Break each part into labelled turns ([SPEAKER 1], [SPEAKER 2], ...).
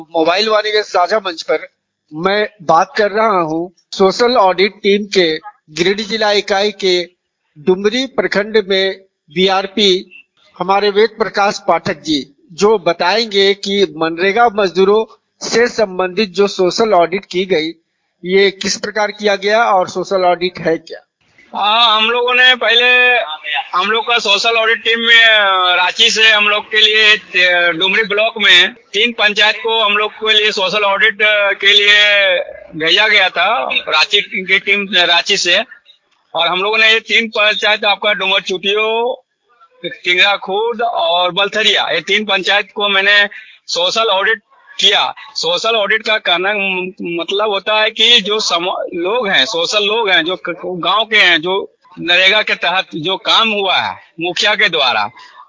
[SPEAKER 1] Mobile वाणी के साझा मंच पर मैं बात कर रहा हूं सोशल ऑडिट टीम के गिरिडीह जिला इकाई के डुमरी प्रखंड में बीआरपी हमारे वेद प्रकाश पाठक जी, जो बताएंगे कि मनरेगा मजदूरों से संबंधित जो सोशल ऑडिट की गई, ये किस प्रकार किया गया और सोशल ऑडिट है क्या।
[SPEAKER 2] हाँ, हम लोगों ने पहले हम लोग का सोशल ऑडिट टीम में रांची से हम लोग के लिए डुमरी ब्लॉक में 3 पंचायत को हम लोग के लिए सोशल ऑडिट के लिए भेजा गया था। रांची की टीम रांची से, और हम लोगों ने ये 3 पंचायत आपका डुमर चुटियो, टिंगरा खुर्द और बलथरिया, ये 3 पंचायत को मैंने सोशल ऑडिट किया। सोशल ऑडिट का करना मतलब होता है कि जो लोग हैं, सोशल लोग हैं, जो गांव के हैं, जो नरेगा के तहत जो काम हुआ है मुखिया के द्वारा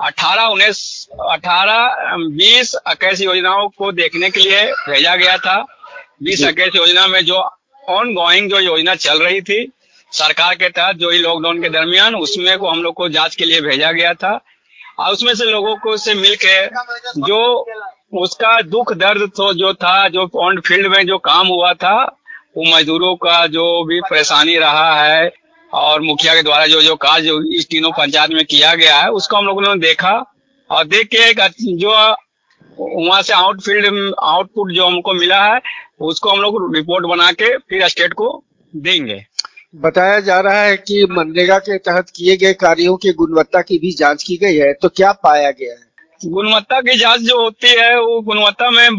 [SPEAKER 2] 18-20-21 योजनाओं को देखने के लिए भेजा गया था। 20-21 योजना में जो ऑन गोइंग जो योजना चल रही थी सरकार के तहत, जो ही लॉकडाउन के दरमियान, उसमें को हम लोग को जांच के लिए भेजा गया था। और उसमें से लोगों को से मिलके जो उसका दुख दर्द तो जो था, जो ऑन फील्ड में जो काम हुआ था, वो मजदूरों का जो भी परेशानी रहा है और मुखिया के द्वारा जो जो कार्य इस तीनों पंचायत में किया गया है, उसको हम लोगों ने देखा और देख के एक जो वहां से आउटपुट जो हमको मिला है, उसको हम लोग रिपोर्ट बना के फिर स्टेट को देंगे।
[SPEAKER 1] बताया जा रहा है कि मनरेगा के तहत किए गए कार्यों की गुणवत्ता की भी जांच की गई है, तो क्या पाया गया है।
[SPEAKER 2] गुणवत्ता की जांच जो होती है, वो गुणवत्ता में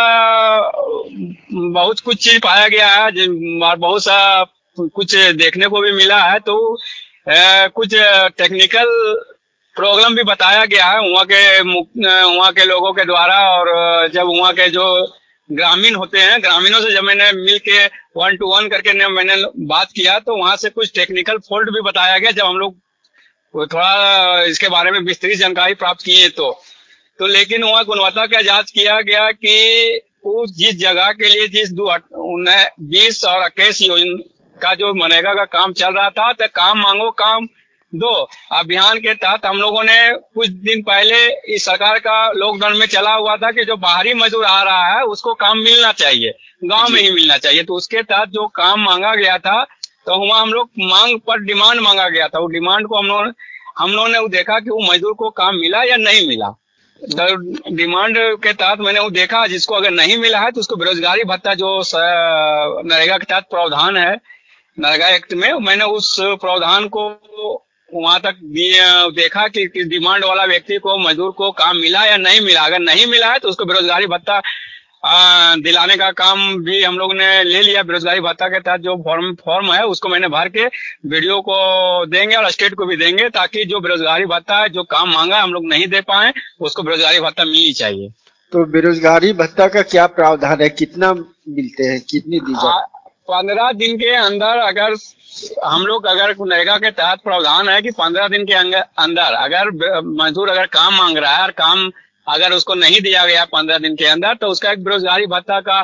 [SPEAKER 2] बहुत कुछ चीज पाया गया है और बहुत सा कुछ देखने को भी मिला है। तो कुछ टेक्निकल प्रॉब्लम भी बताया गया है वहाँ के लोगों के द्वारा। और जब वहाँ के जो ग्रामीण होते हैं, ग्रामीणों से जब मैंने मिल के 1 to 1 करके मैंने बात किया, तो वहाँ से कुछ टेक्निकल फॉल्ट भी बताया गया। जब हम लोग थोड़ा इसके बारे में विस्तृत जानकारी प्राप्त किए तो लेकिन वहाँ गुणवत्ता का जांच किया गया कि उस जिस जगह के लिए जिस 20 और 21 योजना का जो मनरेगा का काम चल रहा था, तो काम मांगो काम दो अभियान के तहत हम लोगों ने कुछ दिन पहले इस सरकार का लॉकडाउन में चला हुआ था कि जो बाहरी मजदूर आ रहा है उसको काम मिलना चाहिए, गांव में ही मिलना चाहिए। तो उसके तहत जो काम मांगा गया था, तो वहाँ हम लोग मांग पर डिमांड मांगा गया था। वो डिमांड को हम लोगों ने देखा कि वो मजदूर को काम मिला या नहीं मिला। डिमांड के तहत मैंने वो देखा, जिसको अगर नहीं मिला है तो उसको बेरोजगारी भत्ता जो नरेगा के तहत प्रावधान है नरेगा एक्ट में, मैंने उस प्रावधान को वहां तक देखा कि डिमांड वाला व्यक्ति को, मजदूर को काम मिला या नहीं मिला। अगर नहीं मिला है तो उसको बेरोजगारी भत्ता दिलाने का काम भी हम लोग ने ले लिया। बेरोजगारी भत्ता के तहत जो फॉर्म है उसको मैंने भर के वीडियो को देंगे और स्टेट को भी देंगे, ताकि जो बेरोजगारी भत्ता है, जो काम मांगा है हम लोग नहीं दे पाए, उसको बेरोजगारी भत्ता मिलनी चाहिए।
[SPEAKER 1] तो बेरोजगारी भत्ता का क्या प्रावधान है, कितना मिलते हैं, कितनी दी जाती।
[SPEAKER 2] 15 दिन के अंदर अगर हम लोग, अगर नरेगा के तहत प्रावधान है कि 15 दिन के अंदर अगर मजदूर अगर काम मांग रहा है और काम अगर उसको नहीं दिया गया 15 दिन के अंदर, तो उसका एक बेरोजगारी भत्ता का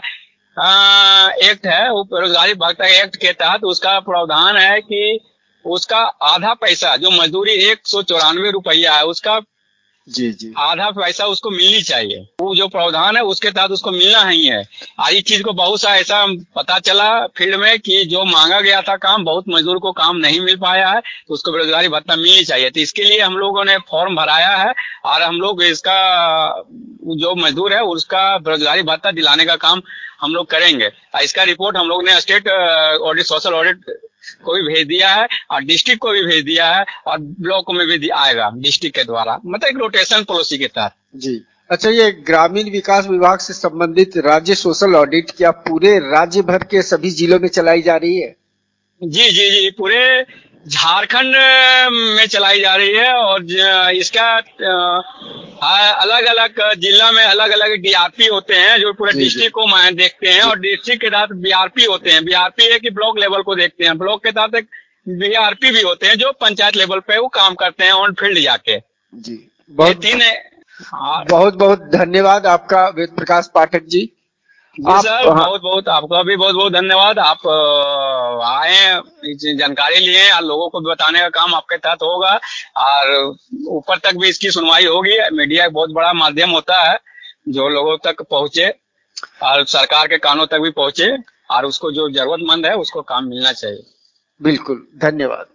[SPEAKER 2] एक्ट है। वो बेरोजगारी भत्ता एक्ट के तहत उसका प्रावधान है कि उसका आधा पैसा, जो मजदूरी 194 रुपया है, उसका
[SPEAKER 1] जी
[SPEAKER 2] आधा पैसा उसको मिलनी चाहिए। वो जो प्रावधान है उसके तहत उसको मिलना ही है। आज इस चीज को बहुत सा ऐसा पता चला फील्ड में कि जो मांगा गया था काम, बहुत मजदूर को काम नहीं मिल पाया है, तो उसको बेरोजगारी भत्ता मिलनी चाहिए। तो इसके लिए हम लोगों ने फॉर्म भराया है और हम लोग इसका जो मजदूर है उसका बेरोजगारी भत्ता दिलाने का काम हम लोग करेंगे। इसका रिपोर्ट हम लोग ने स्टेट ऑडिट, सोशल ऑडिट को भी भेज दिया है और डिस्ट्रिक्ट को भी भेज दिया है और ब्लॉक में भी आएगा डिस्ट्रिक्ट के द्वारा, मतलब एक रोटेशन पॉलिसी के तहत।
[SPEAKER 1] जी। अच्छा, ये ग्रामीण विकास विभाग से संबंधित राज्य सोशल ऑडिट क्या पूरे राज्य भर के सभी जिलों में चलाई जा रही है।
[SPEAKER 2] जी, पूरे झारखंड में चलाई जा रही है। और इसका अलग अलग जिला में अलग अलग डीआरपी होते हैं जो पूरे डिस्ट्रिक्ट को देखते हैं, और डिस्ट्रिक्ट के तहत बीआरपी होते हैं। बीआरपी है कि ब्लॉक लेवल को देखते हैं, ब्लॉक के तहत एक बीआरपी भी होते हैं जो पंचायत लेवल पे वो काम करते हैं ऑन फील्ड जाके।
[SPEAKER 1] जी, बहुत
[SPEAKER 2] तीन है।
[SPEAKER 1] बहुत बहुत धन्यवाद आपका वेद प्रकाश पाठक जी।
[SPEAKER 2] जी सर, बहुत बहुत आपका भी बहुत बहुत धन्यवाद। आप आए, जानकारी लिए और लोगों को बताने का काम आपके तहत होगा और ऊपर तक भी इसकी सुनवाई होगी। मीडिया एक बहुत बड़ा माध्यम होता है जो लोगों तक पहुंचे। और सरकार के कानों तक भी पहुंचे और उसको जो जरूरतमंद है उसको काम मिलना चाहिए।
[SPEAKER 1] बिल्कुल, धन्यवाद।